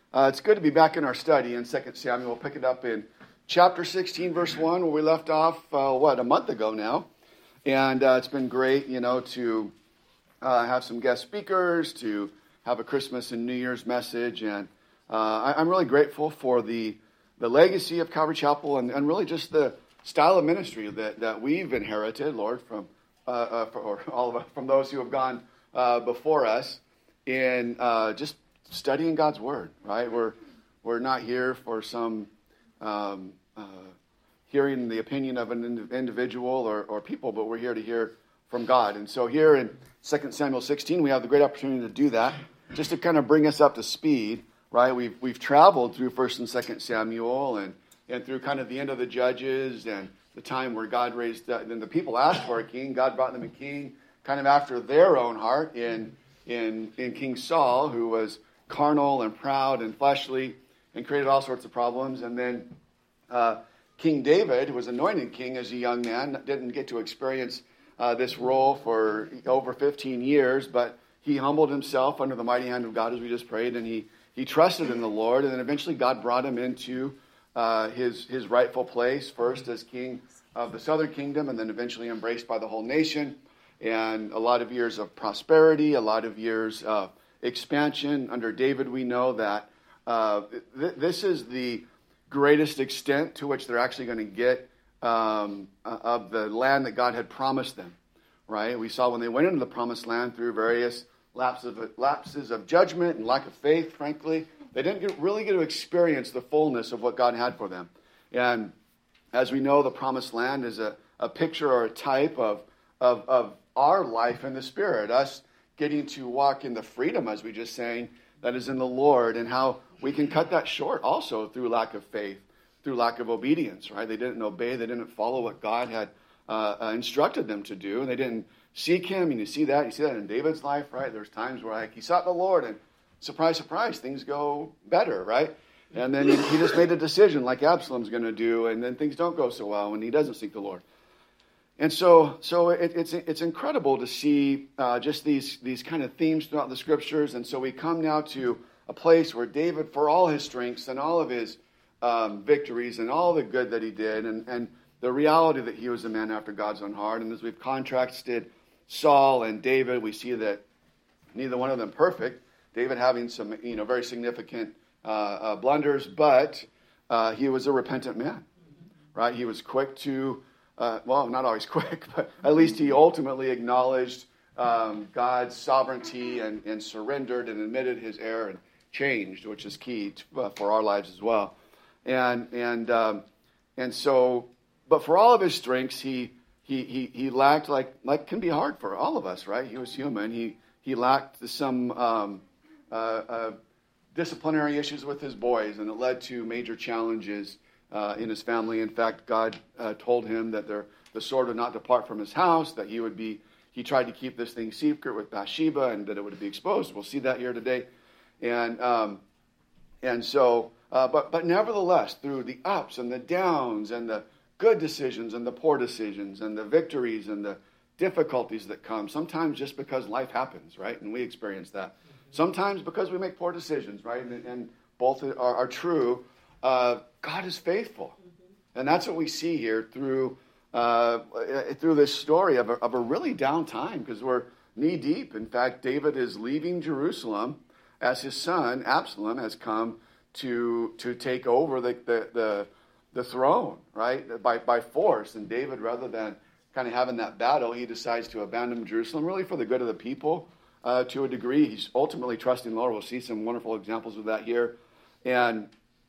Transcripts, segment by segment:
It's good to be back in our study in 2 Samuel. We'll pick it up in chapter 16, verse 1, where we left off, a month ago now. And it's been great, to have some guest speakers, to have a Christmas and New Year's message. And I'm really grateful for the legacy of Calvary Chapel and really just the style of ministry that we've inherited, Lord, from from those who have gone before us in just studying God's Word, right? We're not here for some hearing the opinion of an individual or people, but we're here to hear from God. And so here in 2 Samuel 16, we have the great opportunity to do that, just to kind of bring us up to speed, right? We've traveled through 1 and 2 Samuel and through kind of the end of the Judges and the time where God raised, then the people asked for a king. God brought them a king kind of after their own heart in King Saul, who was carnal and proud and fleshly and created all sorts of problems. And then King David, who was anointed king as a young man, didn't get to experience this role for over 15 years, but he humbled himself under the mighty hand of God, as we just prayed, and he trusted in the Lord. And then eventually God brought him into his rightful place, first as king of the southern kingdom, and then eventually embraced by the whole nation. And a lot of years of prosperity, a lot of years of expansion. Under David, we know that this is the greatest extent to which they're actually going to get of the land that God had promised them, right? We saw when they went into the promised land through various lapses of judgment and lack of faith, frankly, they didn't really get to experience the fullness of what God had for them. And as we know, the promised land is a picture or a type of our life in the Spirit, us getting to walk in the freedom, as we just sang, that is in the Lord, and how we can cut that short also through lack of faith, through lack of obedience, right? They didn't obey, they didn't follow what God had instructed them to do, and they didn't seek Him. And you see that in David's life, right? There's times where he sought the Lord, and surprise, surprise, things go better, right? And then he just made a decision like Absalom's going to do, and then things don't go so well when he doesn't seek the Lord. And so it's incredible to see just these kind of themes throughout the Scriptures. And so we come now to a place where David, for all his strengths and all of his victories and all the good that he did, and the reality that he was a man after God's own heart. And as we've contrasted Saul and David, we see that neither one of them perfect. David having some very significant blunders, but he was a repentant man, right? He was quick to... not always quick, but at least he ultimately acknowledged God's sovereignty and surrendered and admitted his error and changed, which is key for our lives as well. And so, but for all of his strengths, he lacked, like can be hard for all of us, right? He was human. He lacked some disciplinary issues with his boys, and it led to major challenges in his family. In fact, God told him that the sword would not depart from his house, that he tried to keep this thing secret with Bathsheba, and that it would be exposed. We'll see that here today. And so, but nevertheless, through the ups and the downs and the good decisions and the poor decisions and the victories and the difficulties that come, sometimes just because life happens, right? And we experience that. Sometimes because we make poor decisions, right? And both are true. God is faithful. And that's what we see here through this story of a really down time, because we're knee deep. In fact, David is leaving Jerusalem as his son Absalom has come to take over the throne, right, by force. And David, rather than kind of having that battle, he decides to abandon Jerusalem, really for the good of the people to a degree. He's ultimately trusting the Lord. We'll see some wonderful examples of that here. And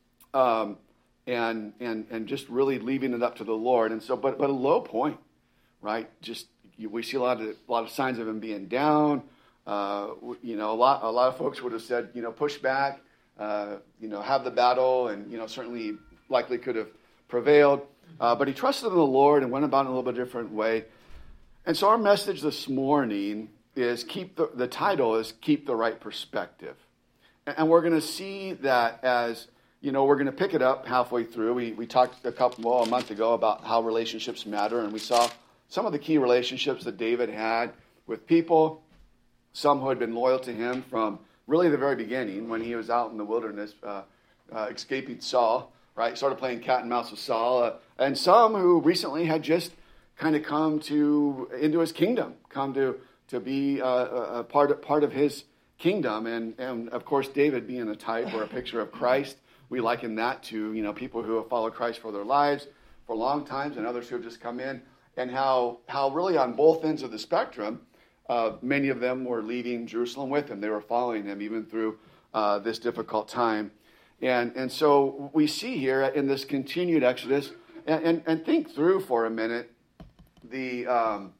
just really leaving it up to the Lord. And so, but a low point, right? Just we see a lot of signs of him being down. A lot of folks would have said, push back, have the battle, and certainly likely could have prevailed. But he trusted in the Lord and went about it in a little bit different way. And so our message this morning is the title is Keep the Right Perspective. And we're going to see that as we're going to pick it up halfway through. We talked a month ago about how relationships matter, and we saw some of the key relationships that David had with people, some who had been loyal to him from really the very beginning when he was out in the wilderness escaping Saul, right? Started playing cat and mouse with Saul. And some who recently had just kind of come into his kingdom, come to be a part of his kingdom. And of course, David being a type or a picture of Christ, we liken that to, people who have followed Christ for their lives for long times and others who have just come in. And how really on both ends of the spectrum, many of them were leaving Jerusalem with him. They were following him even through this difficult time. And so we see here in this continued Exodus, and think through for a minute, think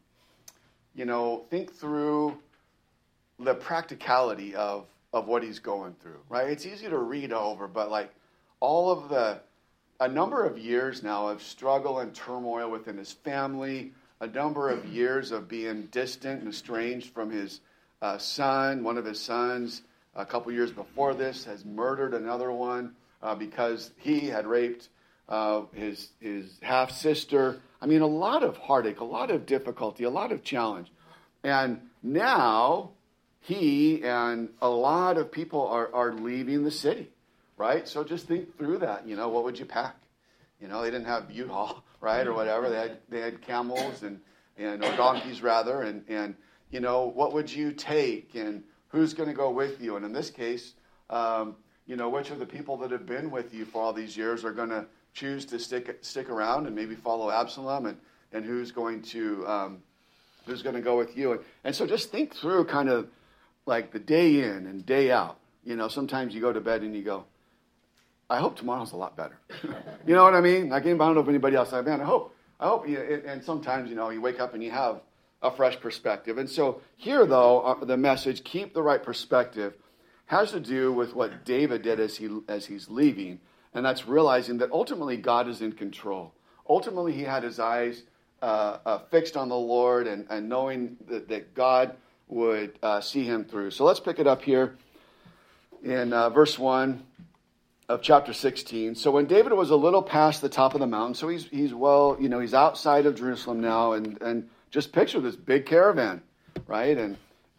through the practicality of what he's going through, right? It's easy to read over, but like all of a number of years now of struggle and turmoil within his family, a number of years of being distant and estranged from his son. One of his sons, a couple years before this, has murdered another one because he had raped his half-sister. I mean, a lot of heartache, a lot of difficulty, a lot of challenge. And now he and a lot of people are leaving the city. Right? So just think through that. What would you pack? They didn't have U-Haul, right, or whatever. They had camels or donkeys rather, and what would you take, and who's going to go with you? And in this case, which of the people that have been with you for all these years are going to choose to stick around and maybe follow Absalom, and who's going to go with you? And so just think through kind of like the day in and day out. Sometimes you go to bed and you go, I hope tomorrow's a lot better. You know what I mean? I don't know if anybody else. I hope. And sometimes, you wake up and you have a fresh perspective. And so here, though, the message, keep the right perspective, has to do with what David did as he's leaving. And that's realizing that ultimately God is in control. Ultimately, he had his eyes fixed on the Lord and knowing that God would see him through. So let's pick it up here in verse 1. Of chapter 16. So when David was a little past the top of the mountain, so he's he's outside of Jerusalem now, and just picture this big caravan, right? And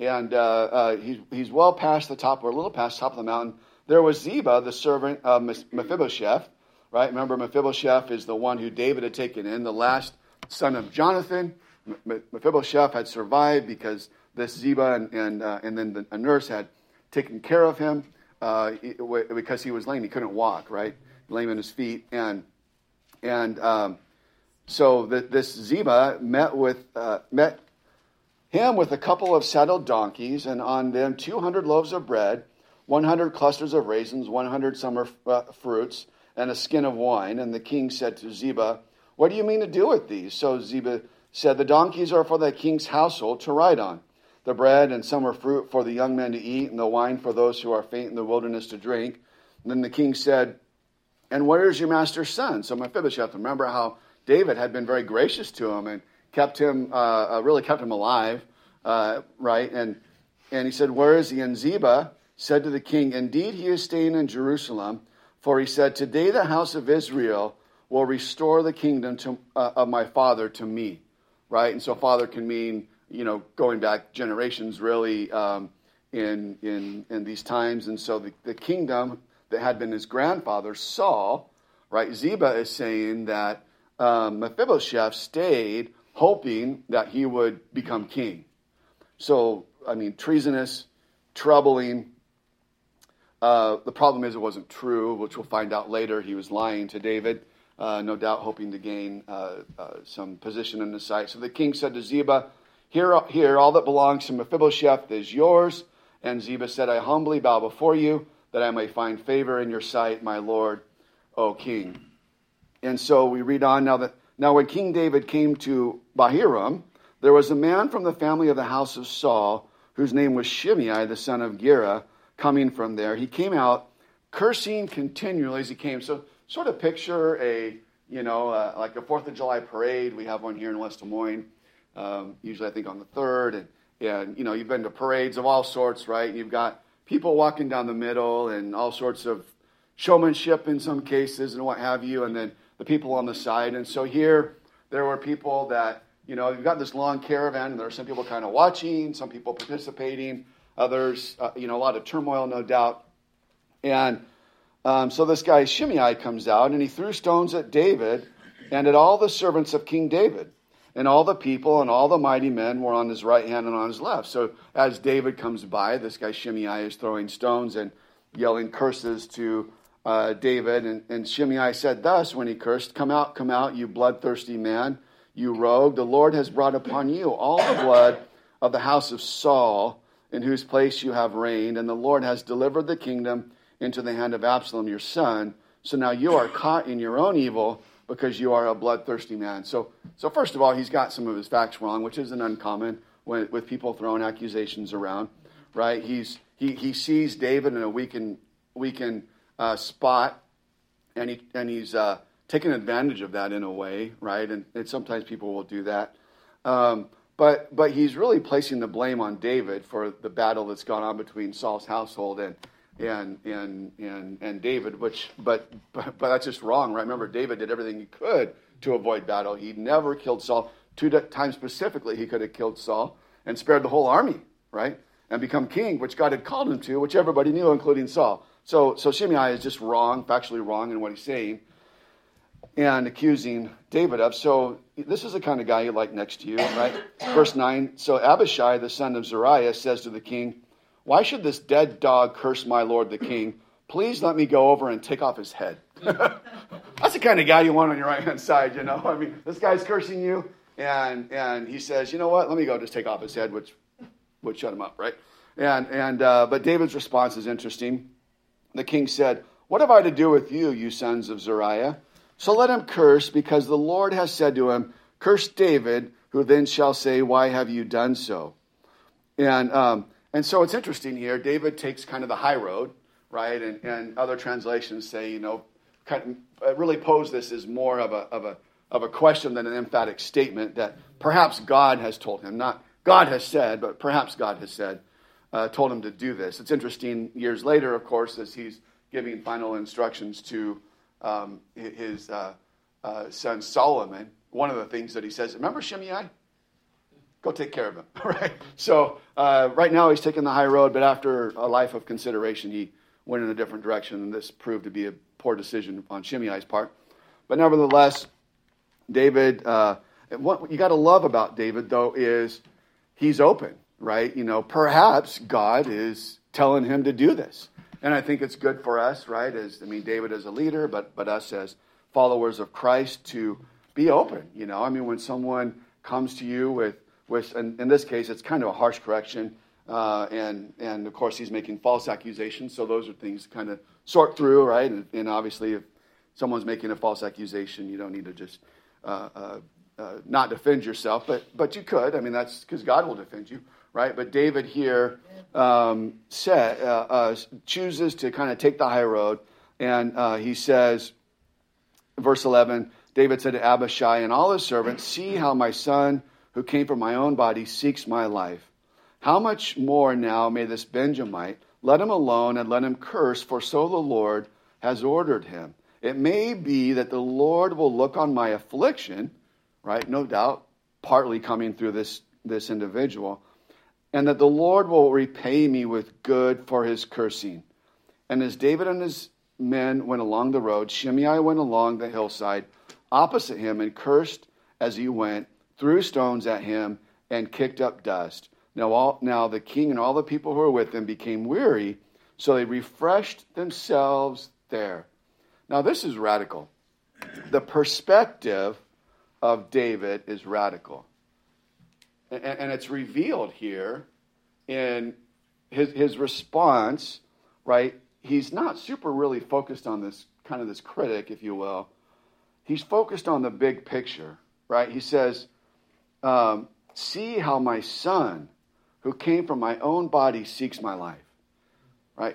he's well past the top, or a little past the top of the mountain. There was Ziba, the servant of Mephibosheth, right? Remember, Mephibosheth is the one who David had taken in, the last son of Jonathan. Mephibosheth had survived because this Ziba and then a nurse had taken care of him. Because he was lame, he couldn't walk, right? Lame in his feet, so this Ziba met him with a couple of saddled donkeys, and on them 200 loaves of bread, 100 clusters of raisins, 100 summer fruits, and a skin of wine. And the king said to Ziba, "What do you mean to do with these?" So Ziba said, "The donkeys are for the king's household to ride on. The bread and summer fruit for the young men to eat, and the wine for those who are faint in the wilderness to drink." And then the king said, "And where is your master's son?" So Mephibosheth, remember how David had been very gracious to him and really kept him alive, right? And he said, "Where is he?" And Ziba said to the king, "Indeed, he is staying in Jerusalem, for he said, 'Today the house of Israel will restore the kingdom of my father to me,'" right? And so father can mean, going back generations, really, in these times. And so the kingdom that had been his grandfather, Saul, right? Ziba is saying that Mephibosheth stayed hoping that he would become king. So, treasonous, troubling. The problem is it wasn't true, which we'll find out later. He was lying to David, no doubt hoping to gain some position in the sight. So the king said to Ziba, Here, all that belongs to Mephibosheth is yours. And Ziba said, "I humbly bow before you, that I may find favor in your sight, my lord, O king." And so we read on now when King David came to Bahurim, there was a man from the family of the house of Saul, whose name was Shimei, the son of Gera, coming from there. He came out cursing continually as he came. So sort of picture like a 4th of July parade. We have one here in West Des Moines. Usually I think on the 3rd, and you've been to parades of all sorts, right? You've got people walking down the middle and all sorts of showmanship in some cases and what have you, and then the people on the side. And so here there were people that, you've got this long caravan, and there are some people kind of watching, some people participating, Others, a lot of turmoil, no doubt. And so this guy Shimei comes out, and he threw stones at David and at all the servants of King David. And all the people and all the mighty men were on his right hand and on his left. So as David comes by, this guy Shimei is throwing stones and yelling curses to David. And Shimei said thus when he cursed, come out, you bloodthirsty man, you rogue. The Lord has brought upon you all the blood of the house of Saul, in whose place you have reigned. And the Lord has delivered the kingdom into the hand of Absalom, your son. So now you are caught in your own evil, because you are a bloodthirsty man. So first of all, he's got some of his facts wrong, which isn't uncommon with people throwing accusations around, right? He sees David in a weakened spot, and he's taking advantage of that in a way, right? And sometimes people will do that. But he's really placing the blame on David for the battle that's gone on between Saul's household and David, but that's just wrong, right? Remember, David did everything he could to avoid battle. He never killed Saul. 2 times specifically, he could have killed Saul and spared the whole army, right? And become king, which God had called him to, which everybody knew, including Saul. So Shimei is just wrong, factually wrong in what he's saying and accusing David of. So this is the kind of guy you like next to you, right? Verse 9, so Abishai, the son of Zeruiah, says to the king, why should this dead dog curse my lord the king? Please let me go over and take off his head. That's the kind of guy you want on your right-hand side, I mean, this guy's cursing you, and he says, you know what, let me go just take off his head, which would shut him up, right? But David's response is interesting. The king said, what have I to do with you, you sons of Zeruiah? So let him curse, because the Lord has said to him, curse David, who then shall say, why have you done so? And so it's interesting here. David takes kind of the high road, right? And other translations say, really pose this as more of a question than an emphatic statement that perhaps God has told him. Not God has said, but perhaps God has said, told him to do this. It's interesting, years later, of course, as he's giving final instructions to his son Solomon, one of the things that he says, remember Shimei? Go take care of him, right? So right now he's taking the high road, but after a life of consideration, he went in a different direction, and this proved to be a poor decision on Shimei's part. But nevertheless, David, what you got to love about David, though, is he's open, right? Perhaps God is telling him to do this. And I think it's good for us, right? David as a leader, but us as followers of Christ to be open, when someone comes to you with and in this case, it's kind of a harsh correction, and of course he's making false accusations. So those are things to kind of sort through, right? And obviously, if someone's making a false accusation, you don't need to just not defend yourself, but you could. That's because God will defend you, right? But David here chooses to kind of take the high road, and he says, verse 11, David said to Abishai and all his servants, see how my son, who came from my own body, seeks my life. How much more now may this Benjamite, let him alone and let him curse, for so the Lord has ordered him. It may be that the Lord will look on my affliction, right? No doubt, partly coming through this individual, and that the Lord will repay me with good for his cursing. And as David and his men went along the road, Shimei went along the hillside opposite him and cursed as he went, threw stones at him, and kicked up dust. Now the king and all the people who were with him became weary, so they refreshed themselves there. Now this is radical. The perspective of David is radical. And it's revealed here in his response, right? He's not super really focused on this critic, if you will. He's focused on the big picture, right? He says, see how my son, who came from my own body, seeks my life. Right?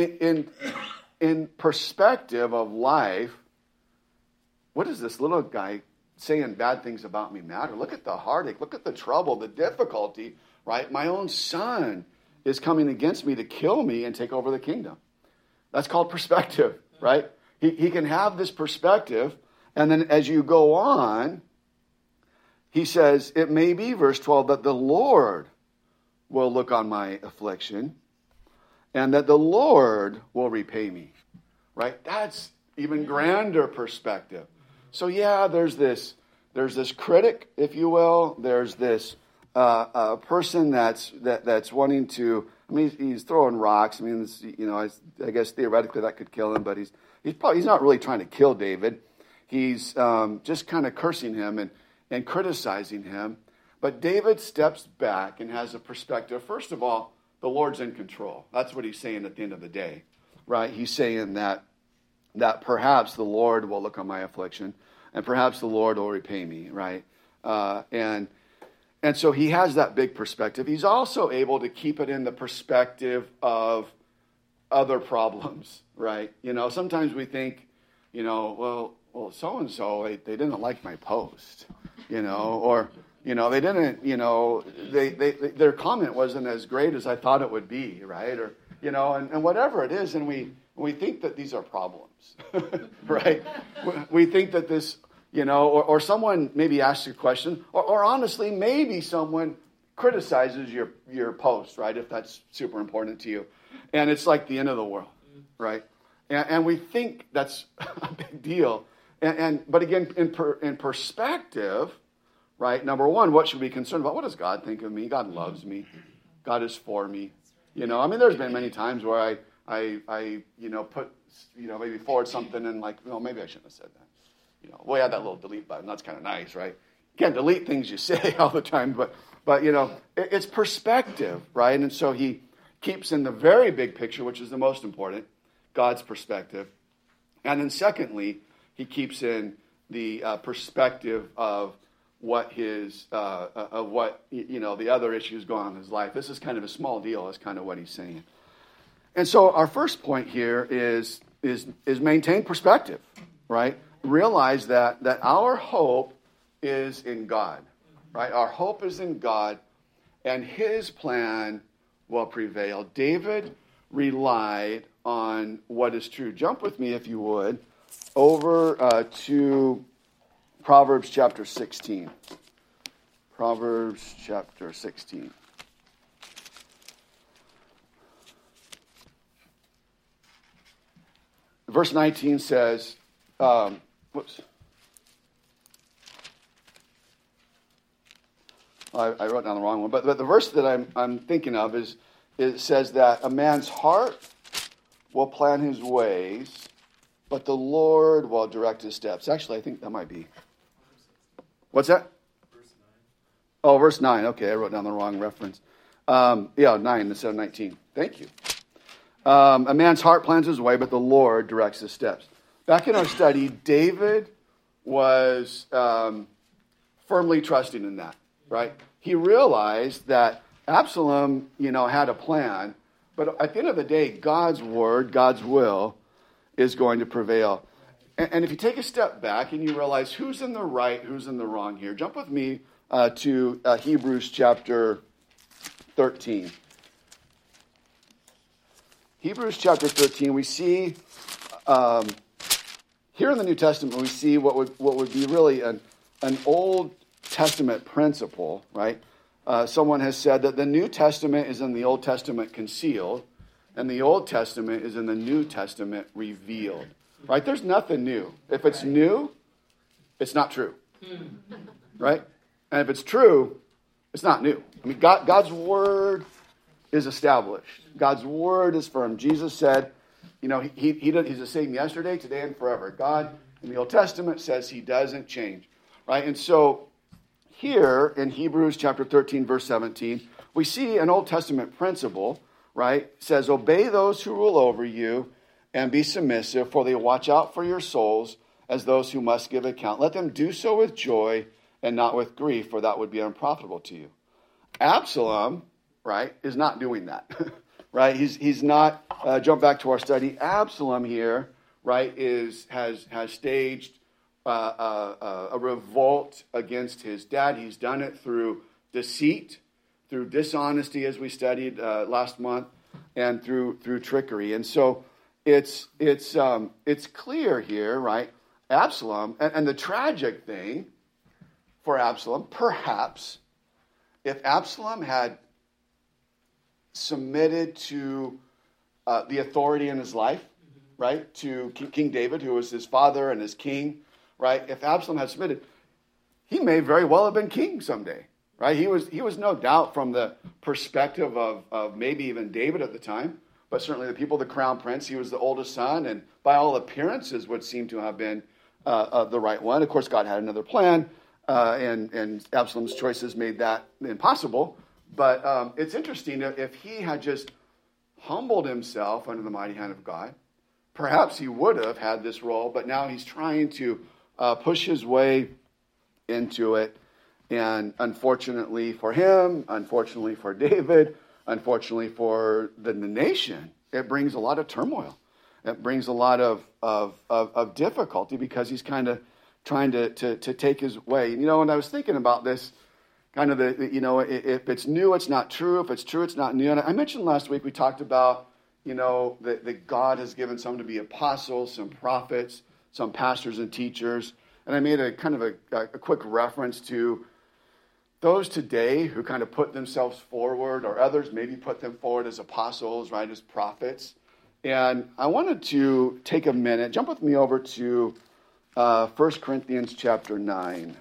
In perspective of life, what does this little guy saying bad things about me matter? Look at the heartache. Look at the trouble, the difficulty. Right? My own son is coming against me to kill me and take over the kingdom. That's called perspective. Right? He can have this perspective, and then as you go on, he says, it may be, verse 12, that the Lord will look on my affliction, and that the Lord will repay me. Right? That's even grander perspective. So yeah, there's this critic, if you will. There's this person that's wanting to. I mean, he's throwing rocks. I mean, I guess theoretically that could kill him, but he's not really trying to kill David. He's just kind of cursing him and criticizing him. But David steps back and has a perspective. First of all, the Lord's in control. That's what he's saying at the end of the day, right? He's saying that perhaps the Lord will look on my affliction, and perhaps the Lord will repay me, right? And so he has that big perspective. He's also able to keep it in the perspective of other problems, right? Sometimes we think, well, so-and-so, they didn't like my post, or, they didn't, their comment wasn't as great as I thought it would be, right? Or, and whatever it is, and we think that these are problems, right? We think that this, or someone maybe asks you a question, or honestly, maybe someone criticizes your post, right? If that's super important to you. And it's like the end of the world, right? And we think that's a big deal. But again, in perspective, right? Number one, what should we be concerned about? What does God think of me? God loves me. God is for me. There's been many times where I put, maybe forward something and maybe I shouldn't have said that. We had that little delete button. That's kind of nice, right? You can't delete things you say all the time, but it's perspective, right? And so he keeps in the very big picture, which is the most important, God's perspective. And then secondly, he keeps in the perspective of what the other issues going on in his life. This is kind of a small deal, is kind of what he's saying. And so our first point here is maintain perspective, right? Realize that our hope is in God, right? Our hope is in God, and his plan will prevail. David relied on what is true. Jump with me, if you would, over to Proverbs chapter 16. Proverbs chapter 16. Verse 19 says, whoops. I wrote down the wrong one, but the verse that I'm thinking of it says that a man's heart will plan his ways, but the Lord will direct his steps. Actually, I think that might be. What's that? Verse 9. Oh, verse 9. Okay, I wrote down the wrong reference. 9 instead of 19. Thank you. A man's heart plans his way, but the Lord directs his steps. Back in our study, David was firmly trusting in that, right? He realized that Absalom, had a plan, but at the end of the day, God's word, God's will is going to prevail. And if you take a step back and you realize who's in the right, who's in the wrong here, jump with me to Hebrews chapter 13. Hebrews chapter 13, we see, here in the New Testament, we see what would be really an Old Testament principle, right? Someone has said that the New Testament is in the Old Testament concealed, and the Old Testament is in the New Testament revealed, right? There's nothing new. If it's new, it's not true, right? And if it's true, it's not new. I mean, God's word is established. God's word is firm. Jesus said, he's the same yesterday, today, and forever. God in the Old Testament says he doesn't change, right? And so here in Hebrews chapter 13, verse 17, we see an Old Testament principle, right? It says, obey those who rule over you and be submissive, for they watch out for your souls as those who must give account. Let them do so with joy and not with grief, for that would be unprofitable to you. Absalom, right, is not doing that, right? He's not, jump back to our study, Absalom here, right, has staged a revolt against his dad. He's done it through deceit, through dishonesty, as we studied last month, and through trickery. And so it's clear here, right? Absalom, and the tragic thing for Absalom, perhaps, if Absalom had submitted to the authority in his life, right? To King David, who was his father and his king, right? If Absalom had submitted, he may very well have been king someday, right? He was no doubt, from the perspective of maybe even David at the time, but certainly the people, the crown prince, he was the oldest son, and by all appearances would seem to have been the right one. Of course, God had another plan, and Absalom's choices made that impossible. But it's interesting, if he had just humbled himself under the mighty hand of God, perhaps he would have had this role, but now he's trying to push his way into it. And unfortunately for him, unfortunately for David, unfortunately for the nation, it brings a lot of turmoil. It brings a lot of difficulty, because he's kind of trying to take his way. And I was thinking about this, kind of if it's new, it's not true. If it's true, it's not new. And I mentioned last week, we talked about, that God has given some to be apostles, some prophets, some pastors and teachers. And I made a kind of a quick reference to those today who kind of put themselves forward, or others maybe put them forward as apostles, right, as prophets. And I wanted to take a minute, jump with me over to 1 Corinthians chapter 9.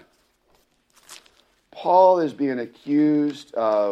Paul is being accused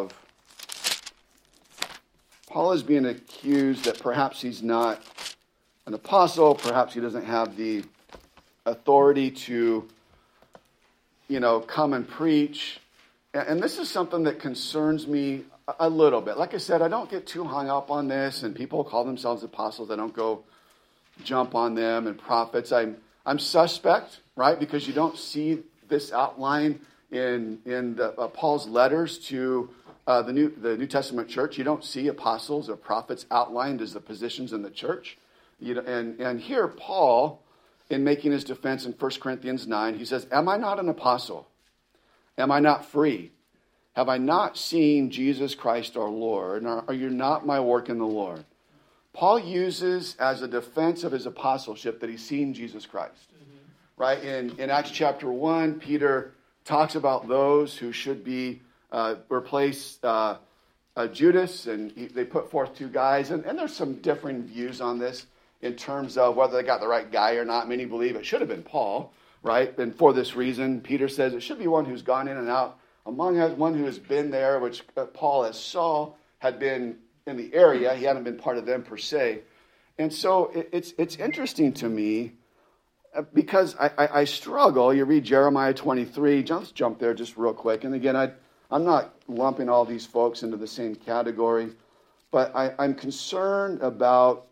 that perhaps he's not an apostle, perhaps he doesn't have the authority to, come and preach. And this is something that concerns me a little bit. Like I said, I don't get too hung up on this, and people call themselves apostles. I don't go jump on them, and prophets. I'm suspect, right? Because you don't see this outline in Paul's letters to the New Testament church. You don't see apostles or prophets outlined as the positions in the church. And here Paul, in making his defense in 1 Corinthians 9, he says, "Am I not an apostle? Am I not free? Have I not seen Jesus Christ our Lord? And are you not my work in the Lord?" Paul uses as a defense of his apostleship that he's seen Jesus Christ. Right? In Acts chapter 1, Peter talks about those who should be replace Judas, and they put forth two guys. And there's some differing views on this in terms of whether they got the right guy or not. Many believe it should have been Paul, right? And for this reason, Peter says it should be one who's gone in and out among us, one who has been there, which Paul, as Saul, had been in the area. He hadn't been part of them per se. And so it's interesting to me, because I struggle. You read Jeremiah 23. Let's jump there just real quick. And again, I'm not lumping all these folks into the same category, but I'm concerned about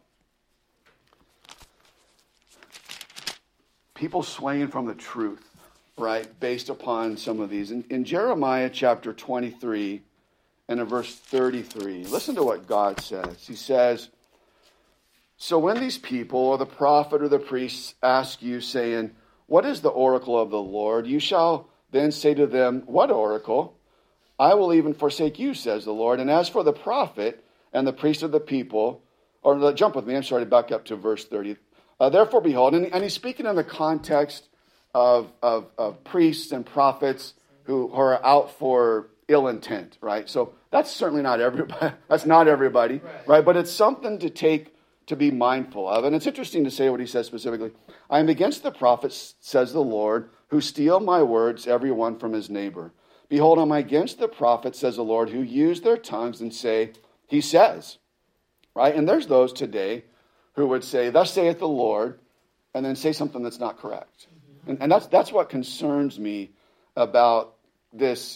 people swaying from the truth, right, based upon some of these. In Jeremiah chapter 23 and in verse 33, listen to what God says. He says, "So when these people, or the prophet or the priest, ask you, saying, 'What is the oracle of the Lord?' you shall then say to them, 'What oracle? I will even forsake you, says the Lord. And as for the prophet and the priest of the people,'" or jump with me, I'm sorry, to back up to verse 30. "Therefore, behold," and he's speaking in the context of priests and prophets who are out for ill intent, right? So that's certainly not everybody. That's not everybody, right? But it's something to be mindful of. And it's interesting to say what he says specifically. "I am against the prophets, says the Lord, who steal my words, every one from his neighbor. Behold, I'm against the prophets, says the Lord, who use their tongues and say, 'He says,'" right? And there's those today who would say, "Thus saith the Lord," and then say something that's not correct. And that's what concerns me about this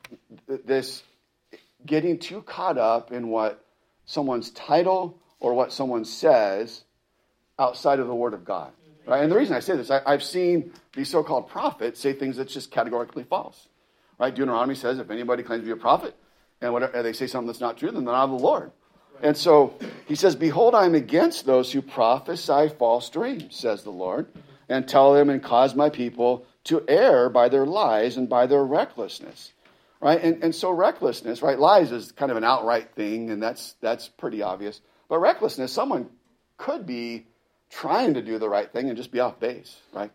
getting too caught up in what someone's title or what someone says outside of the Word of God. Right? And the reason I say this, I've seen these so-called prophets say things that's just categorically false. Right? Deuteronomy says if anybody claims to be a prophet and they say something that's not true, then they're not of the Lord. And so he says, "Behold, I am against those who prophesy false dreams, says the Lord, and tell them and cause my people to err by their lies and by their recklessness." Right? And so recklessness, right? Lies is kind of an outright thing, and that's pretty obvious. But recklessness, someone could be trying to do the right thing and just be off base, right?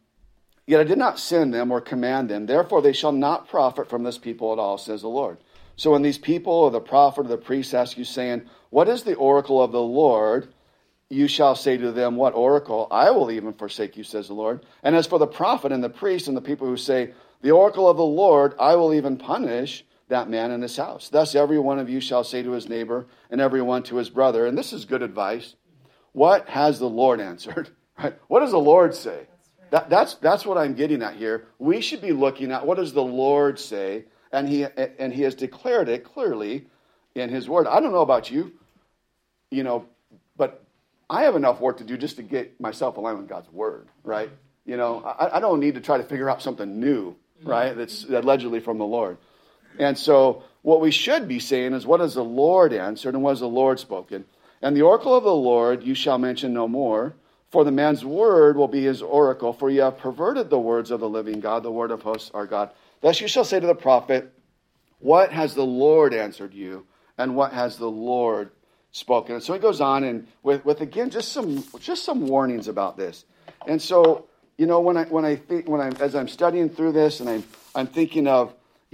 "Yet I did not send them or command them. Therefore they shall not profit from this people at all, says the Lord." So when these people or the prophet or the priest ask you, saying, what is the oracle of the Lord? You shall say to them, what oracle? I will even forsake you, says the Lord. And as for the prophet and the priest and the people who say, the oracle of the Lord, I will even punish that man in his house. Thus every one of you shall say to his neighbor and every one to his brother, and this is good advice, what has the Lord answered? Right? What does the Lord say? That's what I'm getting at here. We should be looking at what does the Lord say, and he has declared it clearly in his word. I don't know about you, but I have enough work to do just to get myself aligned with God's word, right? I don't need to try to figure out something new, right? That's allegedly from the Lord. And so what we should be saying is, what has the Lord answered and what has the Lord spoken? And the oracle of the Lord you shall mention no more, for the man's word will be his oracle, for you have perverted the words of the living God, the word of hosts our God. Thus you shall say to the prophet, what has the Lord answered you, and what has the Lord spoken? And so he goes on and with again just some warnings about this. And so as I'm studying through this and I'm thinking of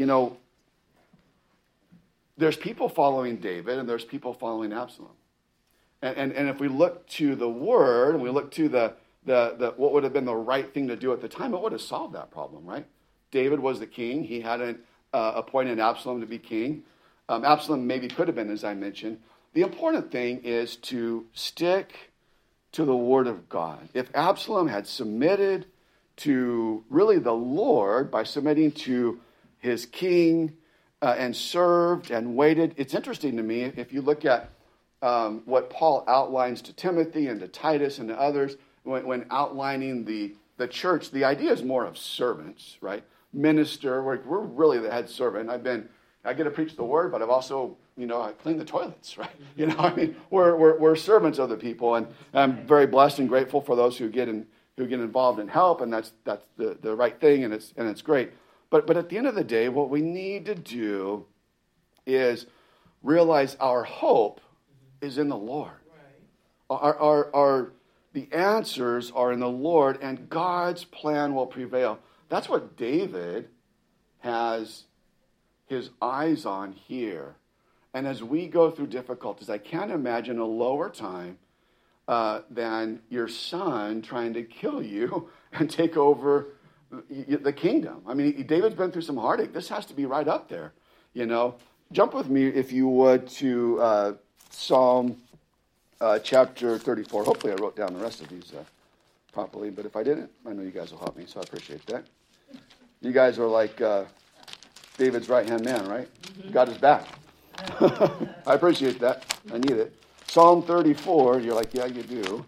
there's people following David and there's people following Absalom. And if we look to the word and we look to the what would have been the right thing to do at the time, it would have solved that problem, right? David was the king. He hadn't appointed Absalom to be king. Absalom maybe could have been, as I mentioned. The important thing is to stick to the word of God. If Absalom had submitted to really the Lord by submitting to his king and served and waited, it's interesting to me if you look at what Paul outlines to Timothy and to Titus and to others when outlining the church, the idea is more of servants, right? Minister, we're really the head servant. I get to preach the word, but I've also, I clean the toilets, right? We're servants of the people, and I'm very blessed and grateful for those who get involved and help, and that's the right thing, and it's great. But at the end of the day, what we need to do is realize our hope is in the Lord. Right. The answers are in the Lord, and God's plan will prevail. That's what David has his eyes on here. And as we go through difficulties, I can't imagine a lower time than your son trying to kill you and take over the kingdom. I mean, David's been through some heartache. This has to be right up there, Jump with me, if you would, to Psalm chapter 34. Hopefully I wrote down the rest of these properly, but if I didn't, I know you guys will help me, so I appreciate that. You guys are like David's right-hand man, right? Got his back. I appreciate that. I need it. Psalm 34, you're like, yeah, you do.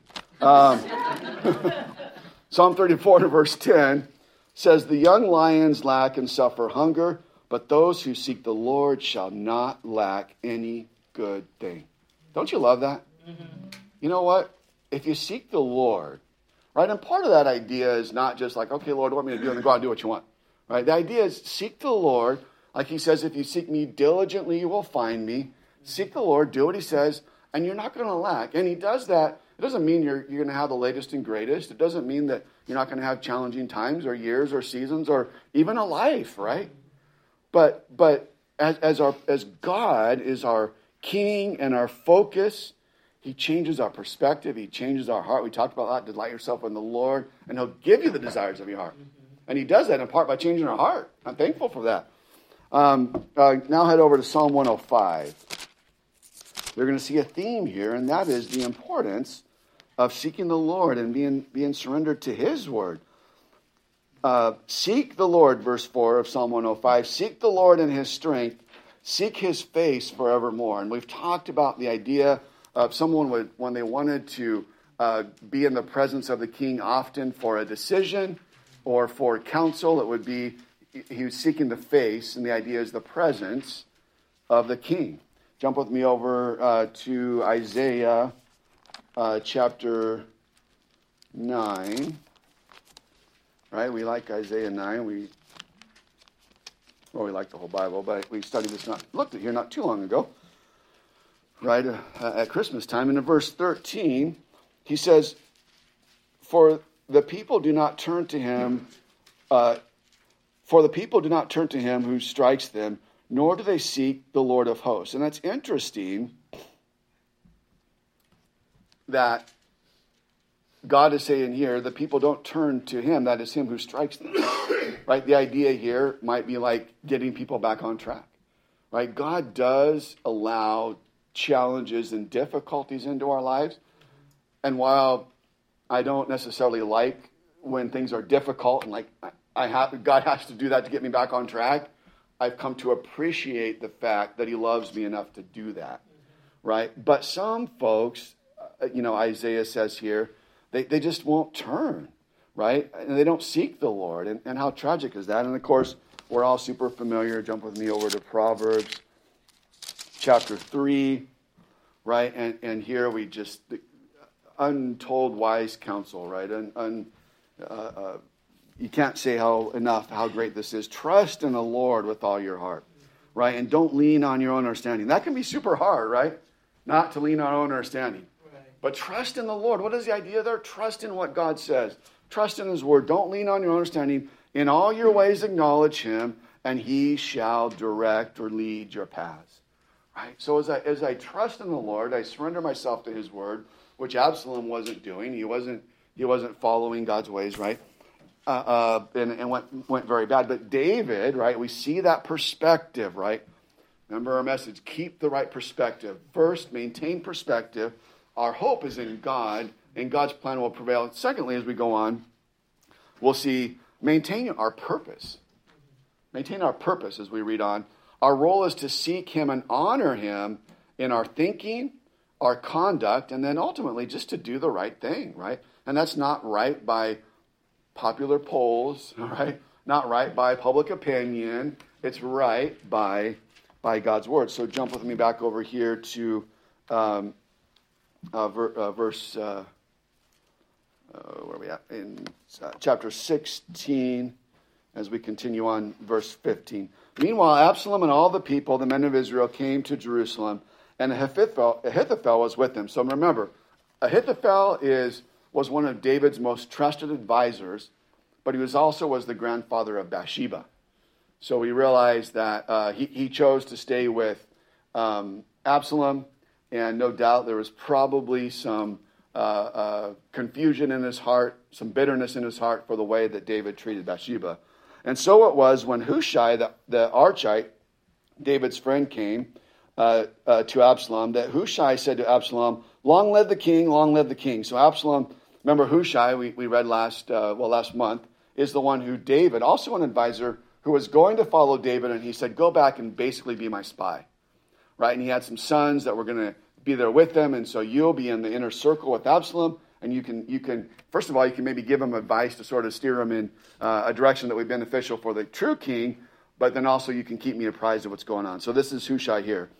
Psalm 34 and verse 10 says, the young lions lack and suffer hunger, but those who seek the Lord shall not lack any good thing. Don't you love that? Mm-hmm. You know what? If you seek the Lord, right, and part of that idea is not just like, okay, Lord, what do you want me to do? And go out and do what you want. Right? The idea is seek the Lord. Like he says, if you seek me diligently, you will find me. Seek the Lord, do what he says, and you're not going to lack. And he does that. It doesn't mean you're going to have the latest and greatest. It doesn't mean that you're not going to have challenging times or years or seasons or even a life, right? But as God is our King and our focus, he changes our perspective. He changes our heart. We talked about that. Delight yourself in the Lord, and he'll give you the desires of your heart. And he does that in part by changing our heart. I'm thankful for that. Now head over to Psalm 105. You're going to see a theme here, and that is the importance of seeking the Lord and being surrendered to his word. Seek the Lord, verse 4 of Psalm 105. Seek the Lord in his strength. Seek his face forevermore. And we've talked about the idea of someone when they wanted to be in the presence of the king often for a decision or for counsel, it would be he was seeking the face, and the idea is the presence of the king. Jump with me over to Isaiah chapter 9. Right? We like Isaiah 9. We like the whole Bible, but we studied this, looked at here not too long ago. Right? At Christmas time. And in verse 13, he says, For the people do not turn to him who strikes them, nor do they seek the Lord of hosts. And that's interesting that God is saying here the people don't turn to him, that is him who strikes them. Right? The idea here might be like getting people back on track. Right? God does allow challenges and difficulties into our lives. And while I don't necessarily like when things are difficult and like God has to do that to get me back on track, I've come to appreciate the fact that he loves me enough to do that. Right? But some folks, Isaiah says here, they just won't turn, right? And they don't seek the Lord. And how tragic is that? And of course, we're all super familiar. Jump with me over to Proverbs chapter 3, right? And here we just, untold wise counsel, right? You can't say how great this is. Trust in the Lord with all your heart, right? And don't lean on your own understanding. That can be super hard, right? Not to lean on our own understanding. But trust in the Lord. What is the idea there? Trust in what God says. Trust in his word. Don't lean on your understanding. In all your ways acknowledge him, and he shall direct or lead your paths. Right? So as I trust in the Lord, I surrender myself to his word, which Absalom wasn't doing. He wasn't following God's ways, right? And went very bad. But David, right, we see that perspective, right? Remember our message, keep the right perspective. First, maintain perspective. Our hope is in God, and God's plan will prevail. And secondly, as we go on, we'll see maintain our purpose. Maintain our purpose as we read on. Our role is to seek him and honor him in our thinking, our conduct, and then ultimately just to do the right thing, right? And that's not right by popular polls, right? Not right by public opinion. It's right by God's word. So jump with me back over here to verse, where are we at? In chapter 16, as we continue on verse 15. Meanwhile, Absalom and all the people, the men of Israel, came to Jerusalem, and Ahithophel was with them. So remember, Ahithophel was one of David's most trusted advisors, but he was the grandfather of Bathsheba. So we realize that he chose to stay with Absalom. And no doubt there was probably some confusion in his heart, some bitterness in his heart for the way that David treated Bathsheba. And so it was when Hushai, the Archite, David's friend, came to Absalom, that Hushai said to Absalom, "Long live the king, long live the king." So Absalom, remember Hushai, we read last month, is the one who David, also an advisor, who was going to follow David, and he said, "Go back and basically be my spy." Right, and he had some sons that were going to be there with them, and so you'll be in the inner circle with Absalom, and you can first of all, you can maybe give him advice to sort of steer him in a direction that would be beneficial for the true king, but then also you can keep me apprised of what's going on. So this is Hushai here.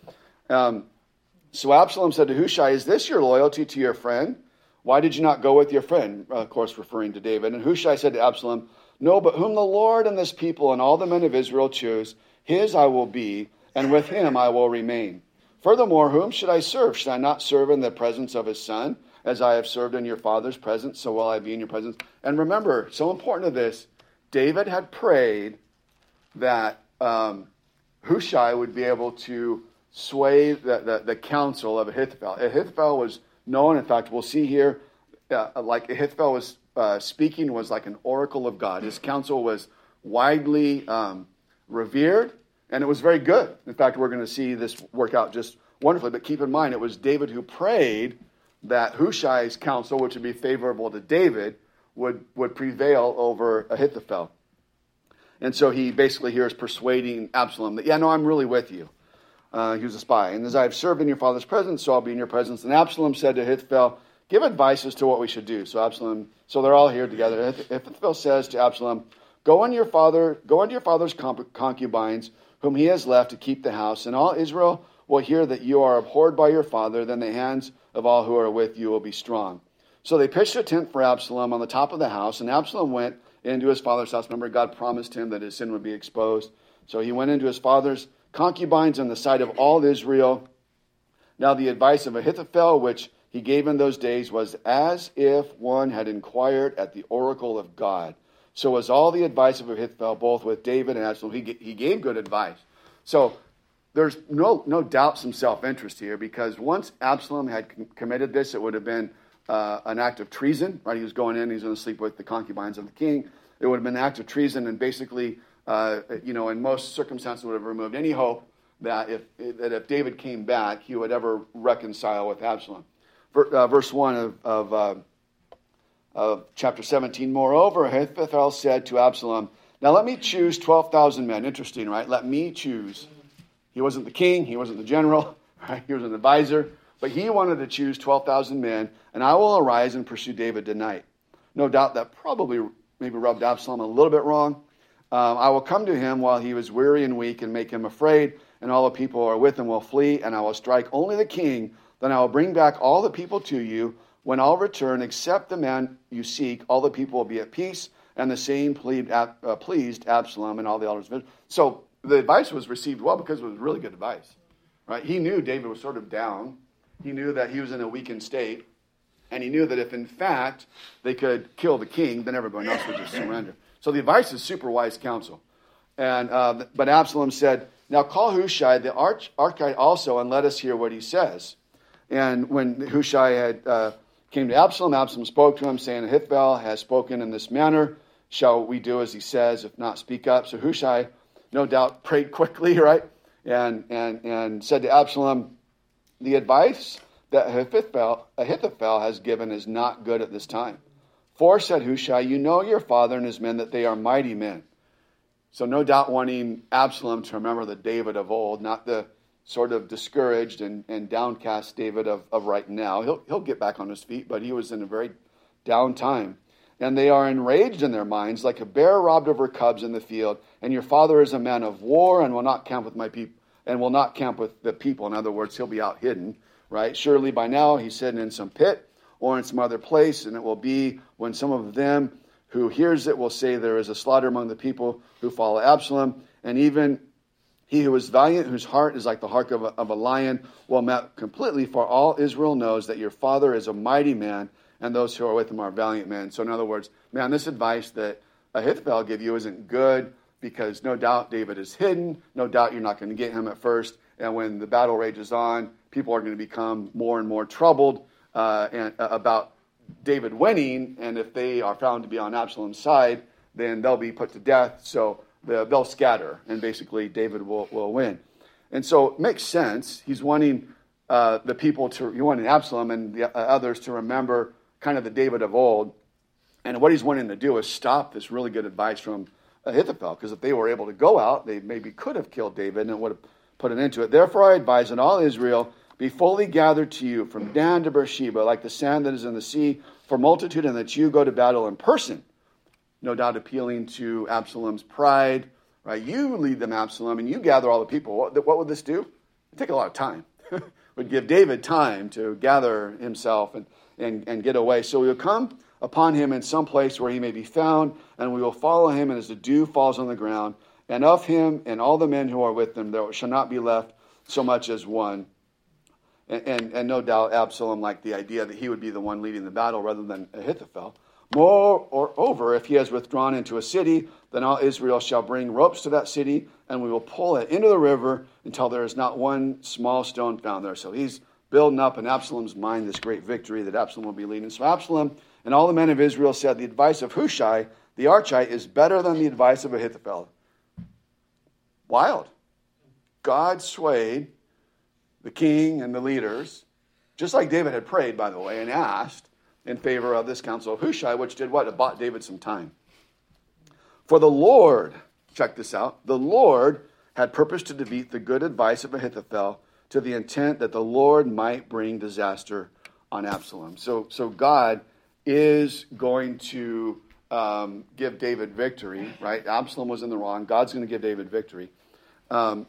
So Absalom said to Hushai, "Is this your loyalty to your friend? Why did you not go with your friend?" Of course, referring to David. And Hushai said to Absalom, "No, but whom the Lord and this people and all the men of Israel choose, his I will be, and with him I will remain. Furthermore, whom should I serve? Should I not serve in the presence of his son, as I have served in your father's presence, so will I be in your presence?" And remember, so important to this, David had prayed that Hushai would be able to sway the counsel of Ahithophel. Ahithophel was known, in fact, we'll see here, like Ahithophel was speaking was like an oracle of God. His counsel was widely revered, and it was very good. In fact, we're going to see this work out just wonderfully. But keep in mind, it was David who prayed that Hushai's counsel, which would be favorable to David, would prevail over Ahithophel. And so he basically here is persuading Absalom that, I'm really with you. He was a spy. "And as I have served in your father's presence, so I'll be in your presence." And Absalom said to Ahithophel, "Give advice as to what we should do." So they're all here together. Ahithophel says to Absalom, Go unto your father's concubines, whom he has left to keep the house, and all Israel will hear that you are abhorred by your father. Then the hands of all who are with you will be strong." So they pitched a tent for Absalom on the top of the house, and Absalom went into his father's house. Remember, God promised him that his sin would be exposed. So he went into his father's concubines in the sight of all Israel. Now the advice of Ahithophel, which he gave in those days, was as if one had inquired at the oracle of God. So was all the advice of Ahithophel, both with David and Absalom. He gave good advice. So there's no doubt some self-interest here, because once Absalom had committed this, it would have been an act of treason, right? He was going in, he's going to sleep with the concubines of the king. It would have been an act of treason, and basically, in most circumstances, would have removed any hope that if David came back, he would ever reconcile with Absalom. Verse 1 of chapter 17, moreover, Ahithophel said to Absalom, now let me choose 12,000 men. Interesting, right? Let me choose. He wasn't the king, he wasn't the general, right? He was an advisor, but he wanted to choose 12,000 men, and I will arise and pursue David tonight. No doubt that probably maybe rubbed Absalom a little bit wrong. I will come to him while he was weary and weak and make him afraid, and all the people who are with him will flee, and I will strike only the king. Then I will bring back all the people to you. When I'll return, except the man you seek, all the people will be at peace. And the saying pleased Absalom and all the elders of Israel. So the advice was received well because it was really good advice, right? He knew David was sort of down. He knew that he was in a weakened state. And he knew that if, in fact, they could kill the king, then everybody else would just surrender. So the advice is super wise counsel. But Absalom said, now call Hushai the Archite also, and let us hear what he says. And when Hushai had came to Absalom, Absalom spoke to him, saying, Ahithophel has spoken in this manner. Shall we do as he says? If not, speak up. So Hushai, no doubt, prayed quickly, right? And said to Absalom, the advice that Ahithophel has given is not good at this time. For, said Hushai, you know your father and his men, that they are mighty men. So no doubt wanting Absalom to remember the David of old, not the sort of discouraged and downcast David of right now. He'll get back on his feet, but he was in a very down time. And they are enraged in their minds, like a bear robbed of her cubs in the field. And your father is a man of war and will not camp with my people, and will not camp with the people. In other words, he'll be out hidden, right? Surely by now he's sitting in some pit or in some other place, and it will be when some of them who hears it will say there is a slaughter among the people who follow Absalom, and even he who is valiant, whose heart is like the heart of a lion, will melt completely, for all Israel knows that your father is a mighty man, and those who are with him are valiant men. So in other words, man, this advice that Ahithophel give you isn't good, because no doubt David is hidden. No doubt you're not going to get him at first. And when the battle rages on, people are going to become more and more troubled about David winning. And if they are found to be on Absalom's side, then they'll be put to death. So they'll scatter, and basically David will win. And so it makes sense. He's wanting the people he wanted Absalom and the others to remember kind of the David of old. And what he's wanting to do is stop this really good advice from Ahithophel, because if they were able to go out, they maybe could have killed David and it would have put an end to it. Therefore I advise that all Israel be fully gathered to you from Dan to Beersheba, like the sand that is in the sea, for multitude, and that you go to battle in person. No doubt appealing to Absalom's pride, right? You lead them, Absalom, and you gather all the people. What would this do? It'd take a lot of time. It would give David time to gather himself and get away. So we will come upon him in some place where he may be found, and we will follow him, and as the dew falls on the ground, and of him and all the men who are with him, there shall not be left so much as one. And no doubt Absalom liked the idea that he would be the one leading the battle rather than Ahithophel. Moreover, if he has withdrawn into a city, then all Israel shall bring ropes to that city, and we will pull it into the river until there is not one small stone found there. So he's building up in Absalom's mind this great victory that Absalom will be leading. So Absalom and all the men of Israel said, the advice of Hushai the Archite is better than the advice of Ahithophel. Wild. God swayed the king and the leaders, just like David had prayed, by the way, and asked in favor of this counsel of Hushai, which did what? It bought David some time. For the Lord, check this out, the Lord had purposed to defeat the good advice of Ahithophel to the intent that the Lord might bring disaster on Absalom. So God is going to give David victory, right? Absalom was in the wrong. God's going to give David victory. And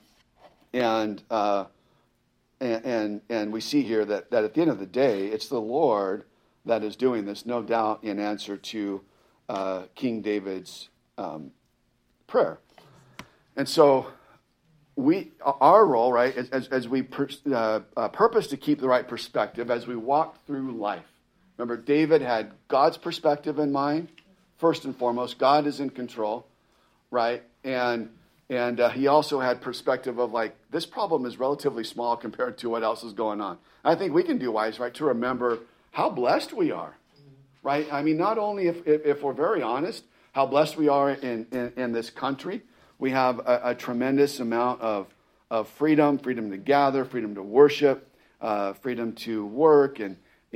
we see here that at the end of the day, it's the Lord that is doing this, no doubt in answer to King David's prayer. And so our role, right, as we purpose to keep the right perspective as we walk through life. Remember, David had God's perspective in mind. First and foremost, God is in control, right? And And he also had perspective of like, this problem is relatively small compared to what else is going on. I think we can do wise, right, to remember how blessed we are, right? I mean, not only if we're very honest, how blessed we are in this country. We have a tremendous amount of freedom to gather, freedom to worship, freedom to work, and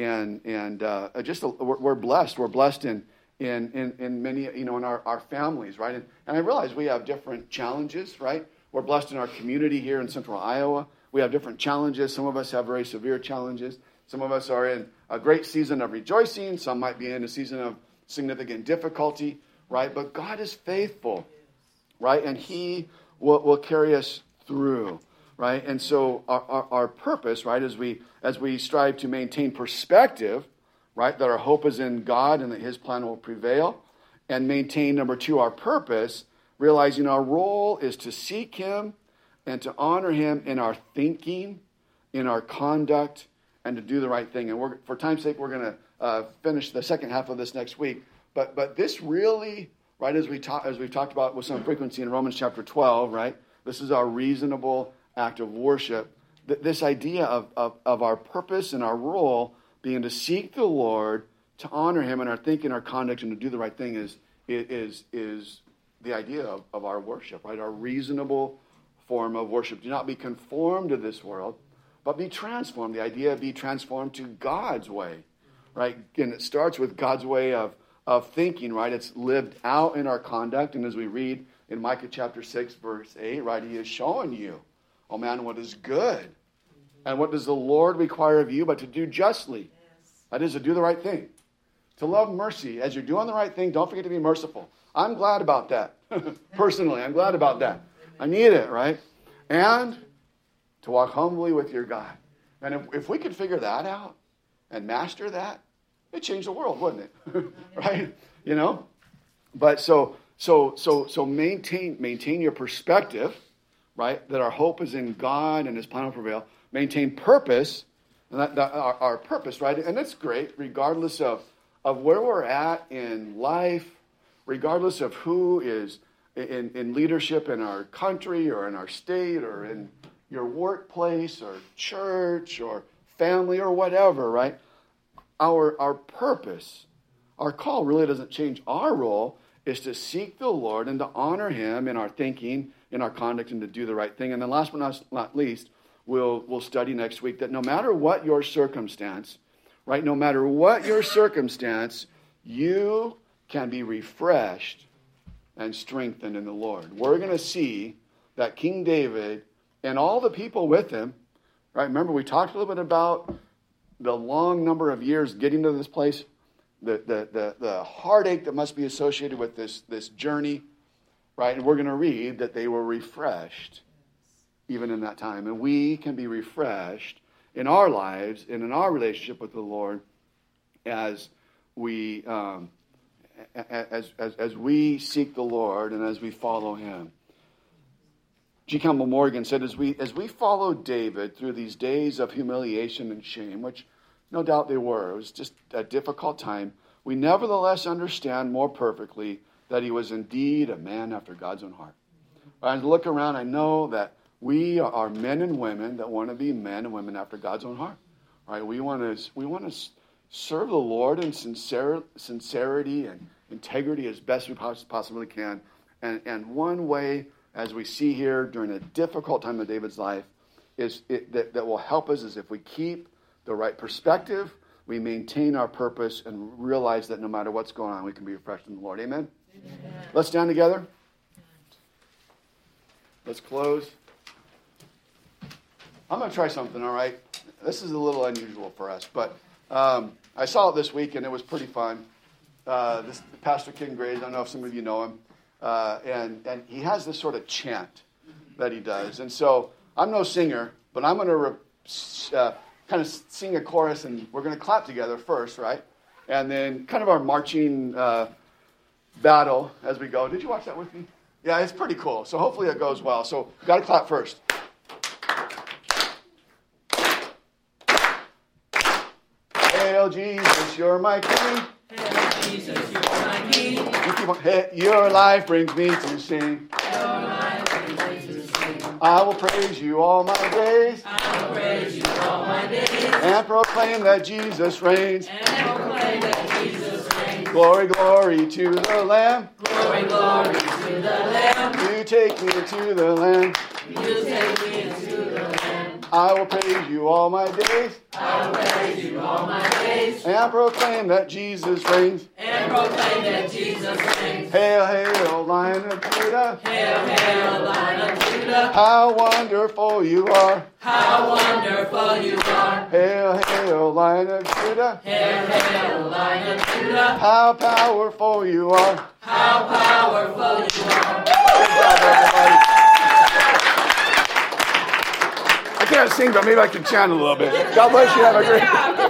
we're blessed. We're blessed in many, in our families, right? And I realize we have different challenges, right? We're blessed in our community here in central Iowa. We have different challenges. Some of us have very severe challenges. Some of us are in a great season of rejoicing. Some might be in a season of significant difficulty, right? But God is faithful, right? And He will carry us through, right? And so our purpose, right, as we strive to maintain perspective, right, that our hope is in God and that His plan will prevail, and maintain, number 2, our purpose, realizing our role is to seek Him and to honor Him in our thinking, in our conduct, and to do the right thing. And for time's sake, we're going to finish the second half of this next week. But this really, right, as we've talked about with some frequency in Romans chapter 12, right, this is our reasonable act of worship. This idea of our purpose and our role being to seek the Lord, to honor Him in our thinking, our conduct, and to do the right thing is the idea of our worship, right? Our reasonable form of worship. Do not be conformed to this world, but be transformed. The idea of be transformed to God's way, right? And it starts with God's way of thinking, right? It's lived out in our conduct. And as we read in Micah chapter 6, verse 8, right, He is showing you, oh man, what is good. And what does the Lord require of you but to do justly? That is, to do the right thing. To love mercy. As you're doing the right thing, don't forget to be merciful. I'm glad about that. Personally, I'm glad about that. I need it, right? And to walk humbly with your God. And if we could figure that out and master that, it'd change the world, wouldn't it? Right? But so maintain your perspective, right? That our hope is in God and His plan will prevail. Maintain purpose, and our purpose, right? And that's great, regardless of where we're at in life, regardless of who is in leadership in our country or in our state or in your workplace or church or family or whatever, right? Our purpose, our call really doesn't change. Our role is to seek the Lord and to honor Him in our thinking, in our conduct, and to do the right thing. And then last but not least, we'll study next week that no matter what your circumstance, right? No matter what your circumstance, you can be refreshed and strengthened in the Lord. We're going to see that King David and all the people with him, right? Remember, we talked a little bit about the long number of years getting to this place, the heartache that must be associated with this journey, right? And we're going to read that they were refreshed even in that time. And we can be refreshed in our lives and in our relationship with the Lord as we as we seek the Lord and as we follow Him. G. Campbell Morgan said, as we follow David through these days of humiliation and shame, which no doubt they were, it was just a difficult time, we nevertheless understand more perfectly that he was indeed a man after God's own heart. As I look around, I know that we are men and women that want to be men and women after God's own heart. Right? We want to serve the Lord in sincerity and integrity as best we possibly can. And one way, as we see here during a difficult time of David's life, that will help us is if we keep the right perspective, we maintain our purpose, and realize that no matter what's going on, we can be refreshed in the Lord. Amen? Amen. Let's stand together. Let's close. I'm going to try something, all right? This is a little unusual for us, but I saw it this week, and it was pretty fun. This Pastor King Graves, I don't know if some of you know him, and he has this sort of chant that he does. And so I'm no singer, but I'm going to kind of sing a chorus, and we're going to clap together first, right? And then kind of our marching battle as we go. Did you watch that with me? Yeah, it's pretty cool. So hopefully it goes well. So we've got to clap first. Hail Jesus, you're my King. Hail Jesus, you're my King. You keep on, your life brings me to sing. Your life brings I will praise you all my days. I will praise you all my days. And proclaim that Jesus reigns. And proclaim that Jesus reigns. Glory, glory to the Lamb. Glory, glory to the Lamb. You take me to the Lamb. You take me into the Lamb. I will praise you all my days. I will praise you all my days. And proclaim that Jesus reigns. And proclaim that Jesus reigns. Hail, hail, Lion of Judah. Hail, hail, Lion of Judah. How wonderful you are. How wonderful you are. Hail, hail, Lion of Judah. Hail, hail, Lion of Judah. How powerful you are. How powerful you are. Good job, everybody. I can't sing, but maybe I can chant a little bit. God bless you. Have a great